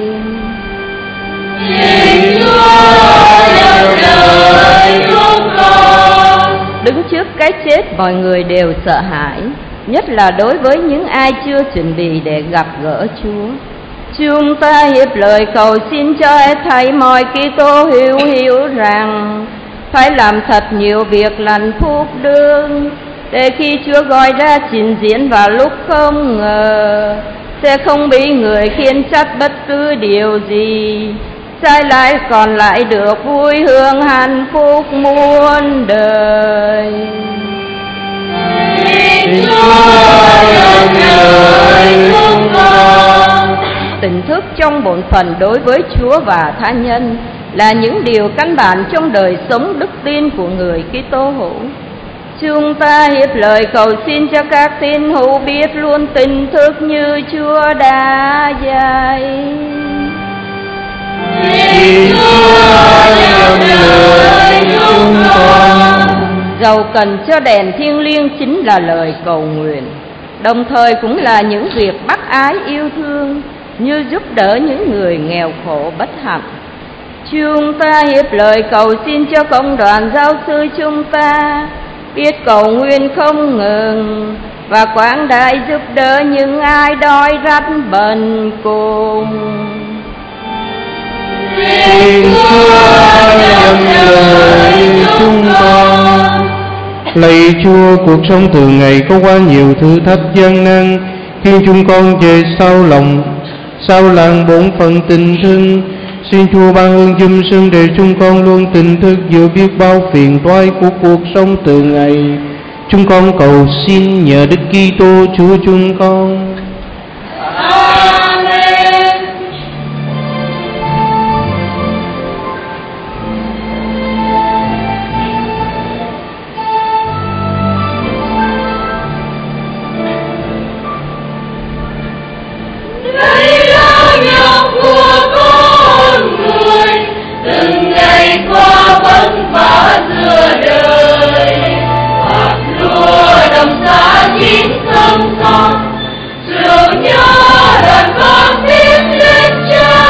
Xin Chúa yêu đời chúng con. Đứng trước cái chết, mọi người đều sợ hãi, nhất là đối với những ai chưa chuẩn bị để gặp gỡ Chúa. Chúng ta hiệp lời cầu xin cho hết thảy mọi Kitô hữu hiểu rằng phải làm thật nhiều việc lành phúc đức, để khi Chúa gọi ra trình diễn vào lúc không ngờ, sẽ không bị người khiển trách bất cứ điều gì, trái lại còn lại được vui hưởng hạnh phúc muôn đời. Xin Chúa yêu đời chúng con. Tỉnh thức trong bổn phận đối với Chúa và tha nhân là những điều căn bản trong đời sống đức tin của người Kitô hữu. Chúng ta hiệp lời cầu xin cho các tín hữu biết luôn tỉnh thức như Chúa đã dạy. Xin Chúa yêu đời chúng con. Dầu cần cho đèn thiêng liêng chính là lời cầu nguyện, đồng thời cũng là những việc bác ái yêu thương, như giúp đỡ những người nghèo khổ bất hạnh. Chúng ta hiệp lời cầu xin cho cộng đoàn giáo sư chúng ta biết cầu nguyện không ngừng và quảng đại giúp đỡ những ai đói rách bần cùng. Xin Chúa nhận lời chúng con. Lạy Chúa, cuộc sống thường ngày có quá nhiều thử thách gian nan, khiến chúng con về sau lòng sao làng bổn phận tình thương. Xin Chúa ban ơn giùm sưng để chúng con luôn tỉnh thức giữa biết bao phiền toái của cuộc sống thường ngày. Chúng con cầu xin nhờ Đức Kitô Chúa chúng con. Amen. Đây là nhọc của con người, từng ngày qua vất vả giữa đời, hạt lúa đồng xa chín thơm ngon, rượu nhớ đoàn con tiến lên cha.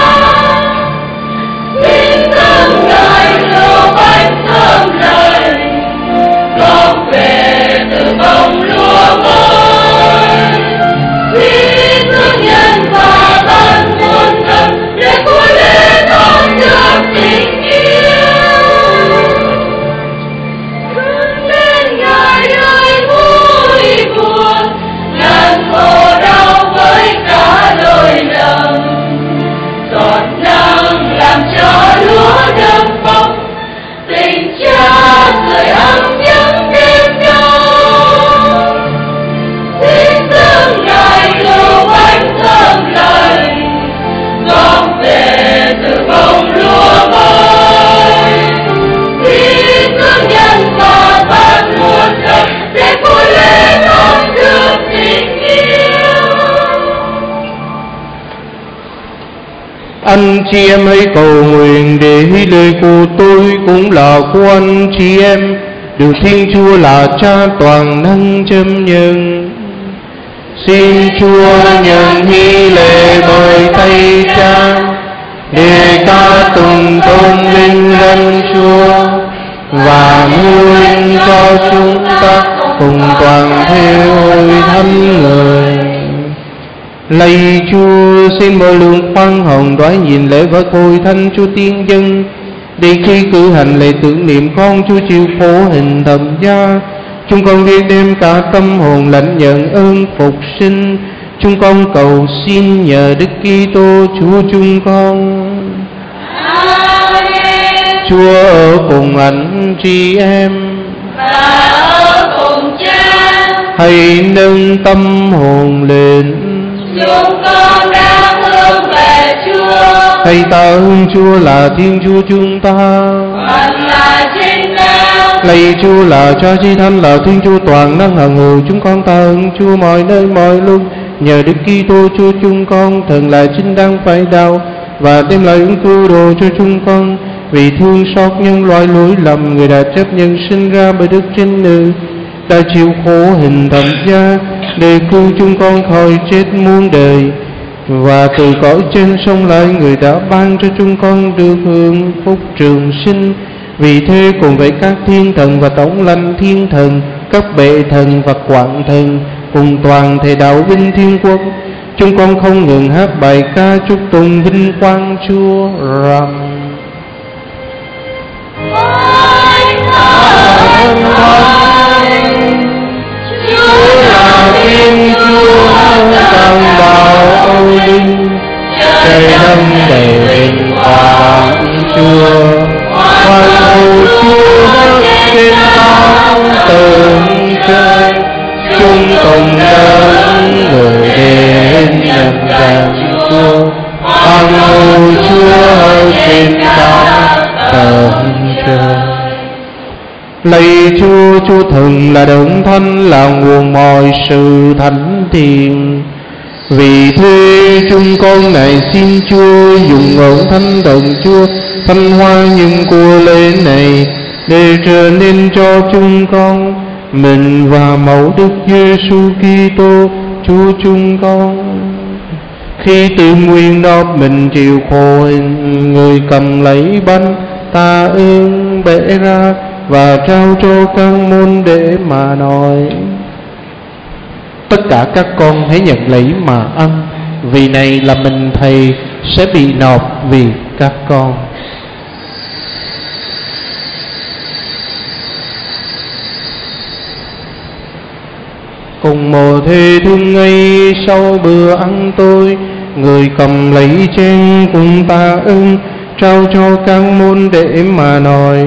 Xin dâng ngài rượu bánh thơm lành, con về từ bông lúa mới. Xin thương nhân và ban muôn thần để vui lễ đón được tình yêu. Hướng lên ngài ơi vui buồn, ngàn khổ đau với cả lỗi lầm. Giọt nắng làm cho lúa đơm bông, tình cha sưởi ấm những đêm đông. Xin dâng ngài rượu bánh thơm lành, con về từ bông lúa mới. Xin thương nhân và ban muôn thần để vui lễ đón được tình yêu. Anh chị em hãy cầu nguyện để lời của tôi cũng là của anh chị em, được Thiên Chúa là Cha toàn năng châm nhân. Xin Chúa nhận hy lễ bởi tay Cha, để ca tùng tôn vinh danh Chúa và nuôi cho chúng ta cùng toàn thể hội thánh người. Lạy Chúa, xin mở lượng khoan hồng đoái nhìn lễ vật hội thánh Chúa tiên dân, để khi cử hành lễ tưởng niệm con Chúa chịu khổ hình thập giá, chúng con biết đem cả tâm hồn lãnh nhận ơn phục sinh. Chúng con cầu xin nhờ Đức Kitô Chúa chúng con. Amen. Chúa ở cùng anh chị em Và ở cùng Cha. hãy nâng tâm hồn lên. Chúng con đang hướng về Chúa. Hãy tạ ơn Chúa là Thiên Chúa chúng ta. Phật là trên cao. Lạy Chúa là Cha Chí Thánh, là Thiên Chúa toàn năng hằng hữu. Chúng con tạ ơn Chúa mọi nơi mọi lúc, nhờ Đức Kitô Chúa chúng con, thần là chính đáng phải đạo và đem lại ứng cứu độ cho chúng con. Vì thương xót nhân loại lỗi lầm, người đã chấp nhận sinh ra bởi Đức Trinh Nữ, đã chịu khổ hình thập giá để cứu chúng con khỏi chết muôn đời. Và từ cõi trên sông lại, người đã ban cho chúng con được hưởng phúc trường sinh. Vì thế cùng với các thiên thần và tổng lãnh thiên thần, các bệ thần và quảng thần, cùng toàn thể đạo binh thiên quốc, chúng con không ngừng hát bài ca chúc tụng vinh quang Chúa rằng: Chúa là Thiên Chúa tăng bảo ôi linh, trời đất đầy vinh quang Chúa. Hoan hô Chúa đất trên cao tầng trời, chúng cùng đấng người đến nhân gian Chúa. Hoan hô Chúa ở trên cao tầng trời. Lạy Chúa, Chúa thần là đấng thánh, là nguồn mọi sự thánh thiện. Vì thế chúng con này xin Chúa dùng ngọn thánh thần Chúa thanh hoa những của lễ này, để trở nên cho chúng con mình và mẫu Đức Giêsu Kitô Chúa chúng con. Khi tự nguyện nộp mình chịu khổ hình, người cầm lấy bánh tạ ơn bẻ ra và trao cho các môn để mà nói: tất cả các con hãy nhận lấy mà ăn, vì này là mình Thầy sẽ bị nộp vì các con. Cùng một thế thương ngay sau bữa ăn tôi, người cầm lấy chén cùng tạ ơn, trao cho các môn để mà nói: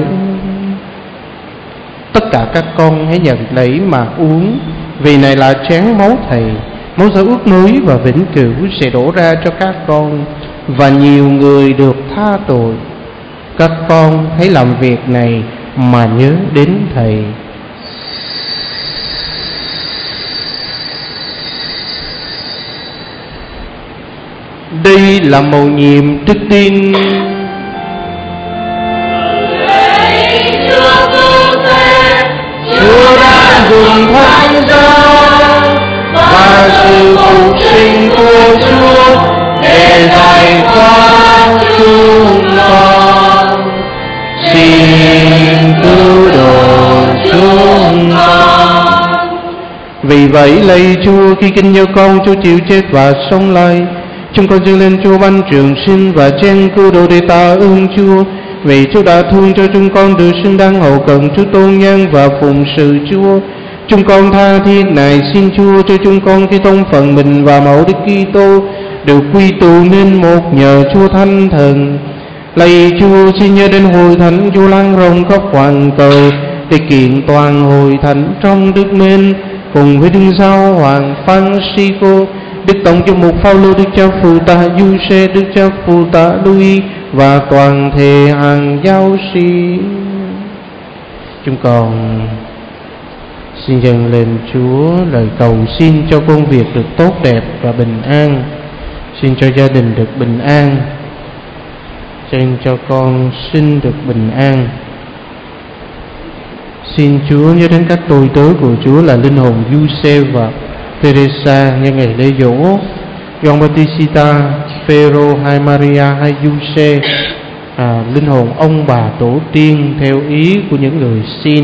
tất cả các con hãy nhận lấy mà uống, vì này là chén máu Thầy, máu sẽ ước nối và vĩnh cửu sẽ đổ ra cho các con và nhiều người được tha tội. Các con hãy làm việc này mà nhớ đến Thầy. Đây là mầu nhiệm đức tin. Chúa đã dùng thánh giá và sự phục sinh của Chúa để giải thoát chúng con. Xin cứu độ chúng con. Vì vậy lạy Chúa, khi kinh nhớ con Chúa chịu chết và sống lại, chúng con dâng lên Chúa bánh trường sinh và chén cứu độ để tạ ơn Chúa. Vì Chúa đã thương cho chúng con được xứng đáng hậu cận Chúa tôn nhân và phụng sự Chúa. Chúng con tha thiết này xin Chúa cho chúng con khi tông phần mình và mẫu Đức Kitô được quy tụ nên một nhờ Chúa Thánh Thần. Lạy Chúa, xin nhớ đến hội thánh Chúa lan rộng khắp hoàn cầu, để kiện toàn hội thánh trong đức mến, cùng với Đức Giáo Hoàng Francisco, Đức Tổng giám mục Phaolô, Đức Cha Phụ tá Giuse, Đức Cha Phụ tá Louis và toàn thể hàng giáo sĩ. Chúng con xin dâng lên Chúa lời cầu xin cho công việc được tốt đẹp và bình an, xin cho gia đình được bình an, xin cho con sinh được bình an. Xin Chúa nhớ đến các tôi tớ của Chúa là linh hồn Giuse và Teresa nhân ngày lễ dỗ, Gioan Battista, Phêrô hay Maria hay Giuse, à, linh hồn ông bà tổ tiên theo ý của những người xin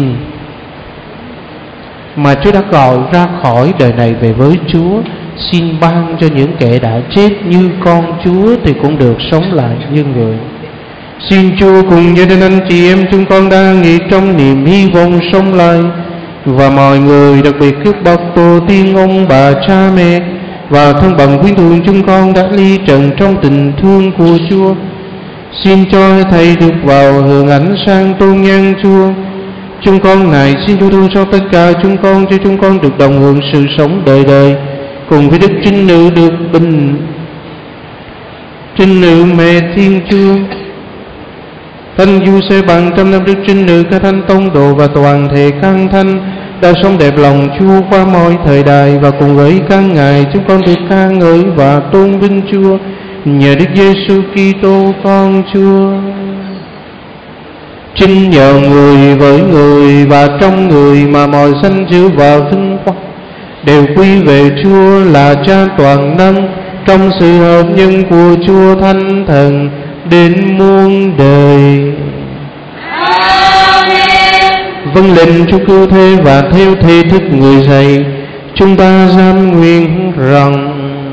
mà Chúa đã gọi ra khỏi đời này về với Chúa. Xin ban cho những kẻ đã chết như con Chúa thì cũng được sống lại như người. Xin Chúa cùng với đến anh chị em chúng con đang nghĩ trong niềm hy vọng sống lại, và mọi người đặc biệt các bậc tổ tiên ông bà cha mẹ và thân bằng quyến thuộc chúng con đã ly trần trong tình thương của Chúa. Xin cho Thầy được vào hưởng ánh sáng tôn nhân Chúa, Chúng con nài xin Chúa thương cho tất cả chúng con, cho chúng con được đồng hưởng sự sống đời đời cùng với Đức Trinh Nữ được bình Trinh Nữ Mẹ Thiên Chúa, Thánh Giuse bằng trăm năm Đức Trinh Nữ, các thánh tông đồ và toàn thể các thánh đã sống đẹp lòng Chúa qua mọi thời đại, và cùng với các ngài chúng con được ca ngợi và tôn vinh Chúa nhờ Đức Giêsu Kitô con Chúa. Chính nhờ người, với người và trong người mà mọi danh dự và vinh quang đều quy về Chúa là Cha toàn năng, trong sự hợp nhân của Chúa Thánh Thần đến muôn đời. Amen. Vâng lệnh Chúa cứu thế và theo thế thức người dạy, chúng ta gian nguyện rằng: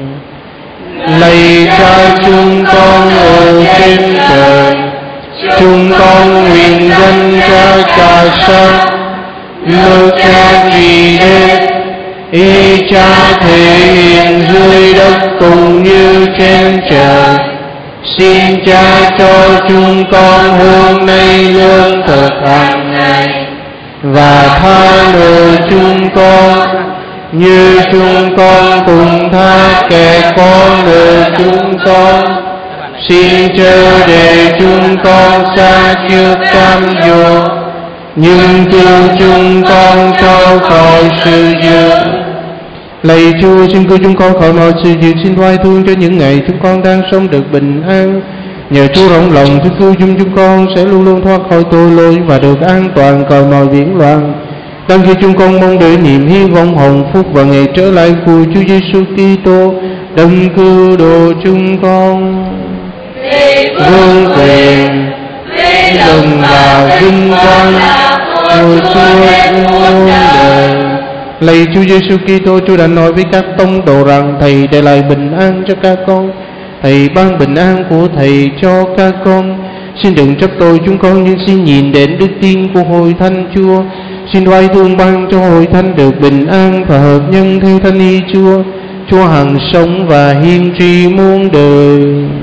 lạy Cha chúng con ở trên trời, chúng con nguyện dân Cha cả sáng, nước Cha trị đến, ý Cha thể hiện dưới đất cũng như trên trời. Xin Cha cho chúng con hôm nay lương thực hàng ngày, và tha nợ chúng con như chúng con cũng tha kẻ có nợ chúng con. Xin chớ để chúng con sa trước cám dỗ, nhưng cứu chúng con cho khỏi sự dữ. Lạy Chúa, xin cứu chúng con khỏi mọi sự dữ, xin oai thương cho những ngày chúng con đang sống được bình an. Nhờ Chúa rộng lòng thương cứu chúng chúng con sẽ luôn luôn thoát khỏi tội lỗi và được an toàn khỏi mọi viễn loạn. Đang khi chúng con mong đợi niềm hy vọng hồng phúc và ngày trở lại của Chúa Giêsu Kitô, đấng cứu độ chúng con. Vương quyền, lòng và vinh quang của Chúa muôn đời. Lạy Chúa Giêsu Kitô, Chúa đã nói với các tông đồ rằng Thầy để lại bình an cho các con. Thầy ban bình an của Thầy cho các con. Xin đừng trách tội chúng con, nhưng xin nhìn đến đức tin của Hội Thánh Chúa. Xin oai thương ban cho Hội Thánh được bình an và hợp nhân theo Thánh ý Chúa. Chúa hằng sống và hiên tri muôn đời.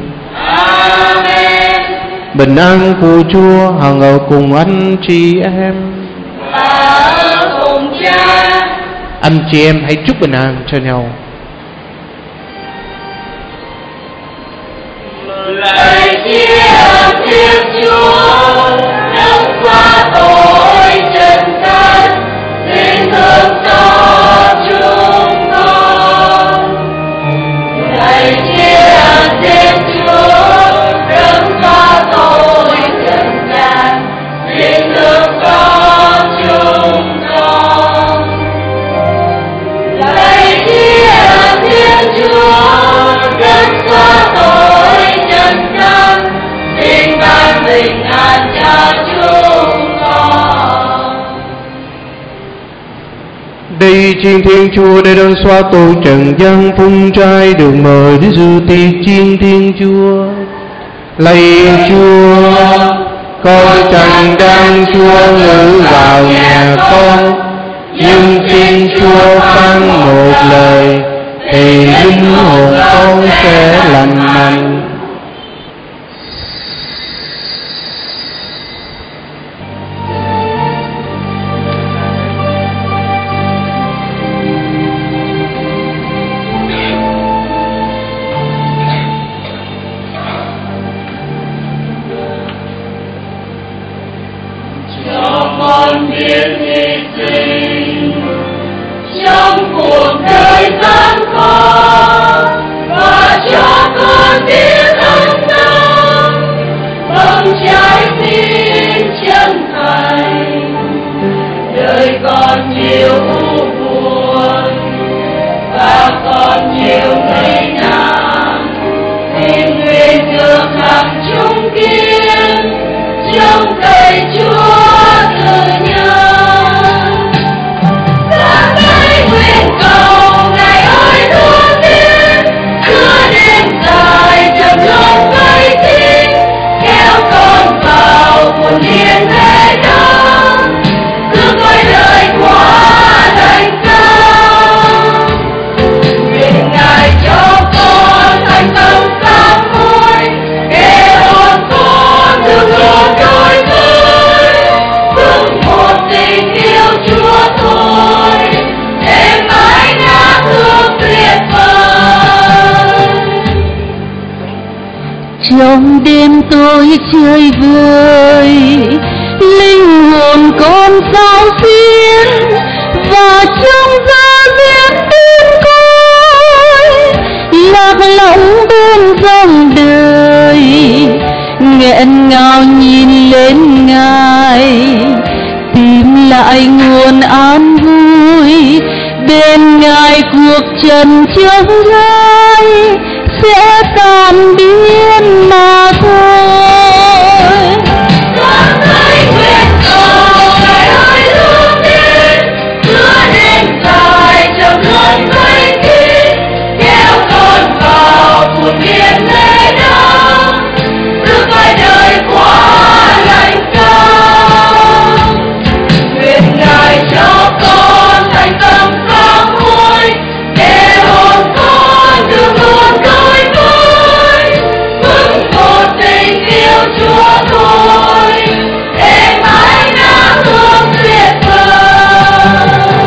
Amen. Bình an của Chúa hằng ở cùng anh chị em và ở cùng Cha. Anh chị em hãy chúc bình an cho nhau. Lạy Thiên Thiên Chúa, đấng xóa tội trần gian, xin thương cho chúng con. Lạy Thiên Thiên Chúa, đấng xóa tội trần gian, xin thương cho chúng con. Lạy Thiên Thiên Chúa, đấng xóa tội trần gian, xin ban bình an cho chúng con. Đây chiên Thiên Chúa để đấng xóa tội trần gian, phun trai được mời để dự tiệc chiên Thiên Chúa. Lạy Chúa, con chẳng đang Chúa ngự vào nhà con, nhưng xin Chúa phán một lời thì linh hồn con sẽ lành mạnh. Cho con biết hy sinh trong cuộc đời gian khó, và cho con biết trong đêm tôi chơi vơi, linh hồn con sao xuyên và trong giờ viết tên côi, lạc lõng bên dòng đời, nghẹn ngào nhìn lên Ngài, tìm lại nguồn an vui. Bên Ngài cuộc trần chướng gai sẽ tan biến mà thôi. Con thấy nguyện cầu Ngài ơi hướng đến, hứa đến dài trong luôn cây kín, kéo con vào cuộc biển lễ đau, đưa coi đời quá lạnh cao. Nguyện Ngài cho con thành tâm sáng hối, để hồn con được luôn đôi với, vững một tình yêu Chúa thôi, để mãi ngã hương tuyệt vời.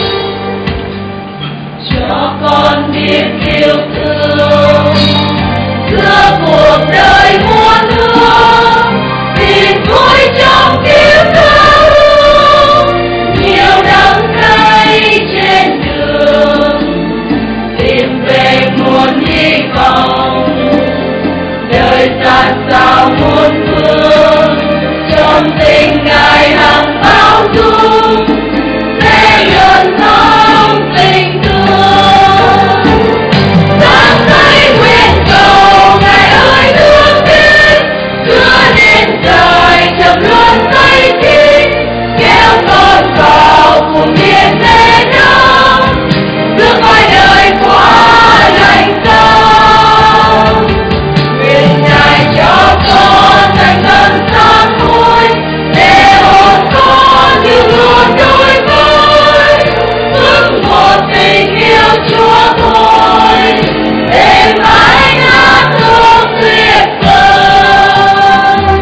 Cho con biết yêu thương, giữa cuộc đời muôn hương, tìm vui trong kiếp tha hương, nhiều đắng cay trên đường, tìm về nguồn hy vọng. Đời sát sao muôn phương, trong tình Ngài hằng bao dung, sẽ gần thông tình thương. Sáng thấy nguyện cầu Ngài ơi hướng đến, hứa đến dài chậm luôn tay kín, kéo con vào cùng biển lễ đau, đưa coi đời quá lạnh cao. Nguyện Ngài cho con thành tâm sáng hối, để hồn con như luôn đôi với, vững một tình yêu Chúa thôi, để mãi ngát hương tuyệt vời.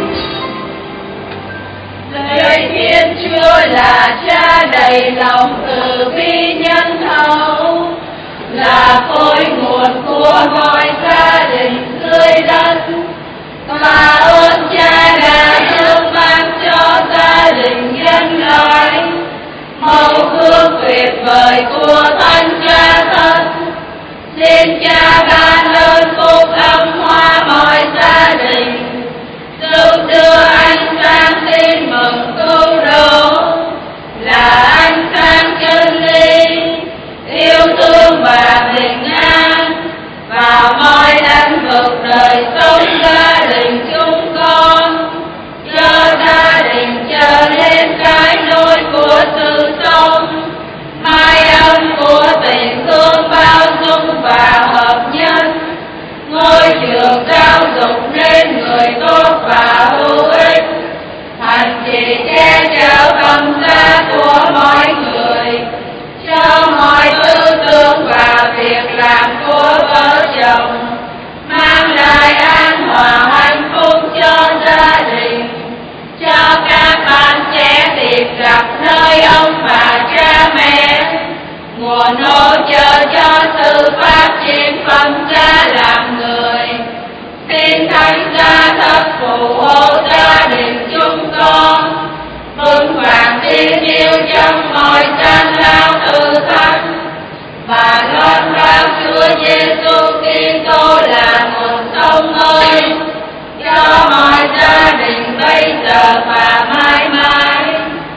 Lạy Thiên Chúa là Cha đầy lòng từ bi nhân hậu, là cội nguồn của mọi gia đình dưới đất. Tạ ơn Cha đã thương ban cho gia đình nhân loại, màu gương tuyệt vời của Thánh Cha Thân. Xin Cha ban ơn phúc âm hoa mọi gia đình, giúp đưa ánh sáng tin mừng cứu độ, là ánh sáng chân lý, yêu thương và bình an vào mọi lĩnh vực đời sống gia đình chúng con, cho gia đình trở nên cái nôi của sự sống, mái ấm của tình thương bao dung và hợp nhất, ngôi trường giáo dục nên người tốt và hữu ích, thành trì che chở tâm gia của mọi người, cho mọi tư tưởng và việc làm của vợ chồng, mang lại an hòa hạnh phúc cho gia đình, cho các bạn trẻ tìm gặp nơi ông bà cha mẹ, nguồn hỗ trợ cho sự phát triển phẩm giá làm người. Xin Thánh Cha thất phù hộ gia đình chúng con, vững vàng tin yêu trong mọi gian lao thử thách, và loan báo Chúa Giêsu Kitô là nguồn sống mới cho mọi gia đình bây giờ và mãi mãi.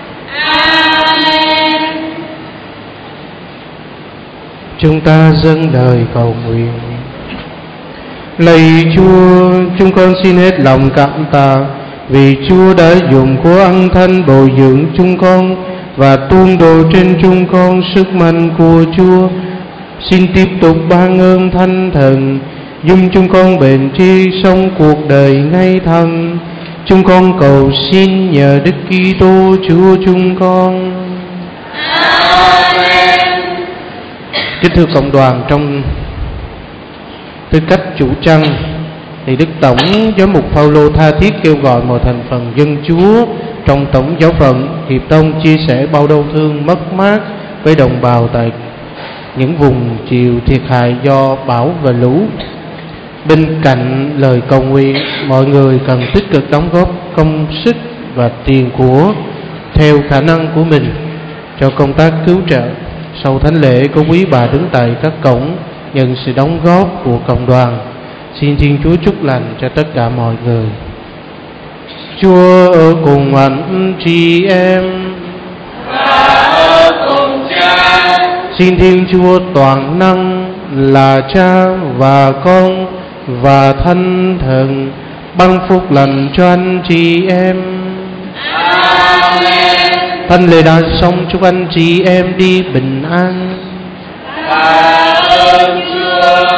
Amen. Chúng ta dâng lời cầu nguyện. Lạy Chúa, chúng con xin hết lòng cảm tạ vì Chúa đã dùng của ăn thanh bồi dưỡng chúng con và tuôn đổ trên chúng con sức mạnh của Chúa. Xin tiếp tục ban ơn Thánh Thần, giúp chúng con bền tri sống cuộc đời ngay thẳng. Chúng con cầu xin nhờ Đức Kitô Chúa chúng con. Amen. Kính thưa cộng đoàn, trong tư cách chủ trăng thì Đức Tổng Giám mục Phaolô tha thiết kêu gọi mọi thành phần dân Chúa trong tổng giáo phận Hiệp Tông chia sẻ bao đau thương mất mát với đồng bào tại những vùng chịu thiệt hại do bão và lũ. Bên cạnh lời cầu nguyện, mọi người cần tích cực đóng góp công sức và tiền của theo khả năng của mình cho công tác cứu trợ. Sau thánh lễ, có quý bà đứng tại các cổng nhận sự đóng góp của cộng đoàn. Xin Thiên Chúa chúc lành cho tất cả mọi người. Chúa ở cùng anh chị em và ở cùng Cha. Xin Thiên Chúa toàn năng là Cha và Con và Thánh Thần ban phúc lành cho anh chị em. Amen. Thánh lễ đã xong, chúc anh chị em đi bình an. Tạ ơn Chúa.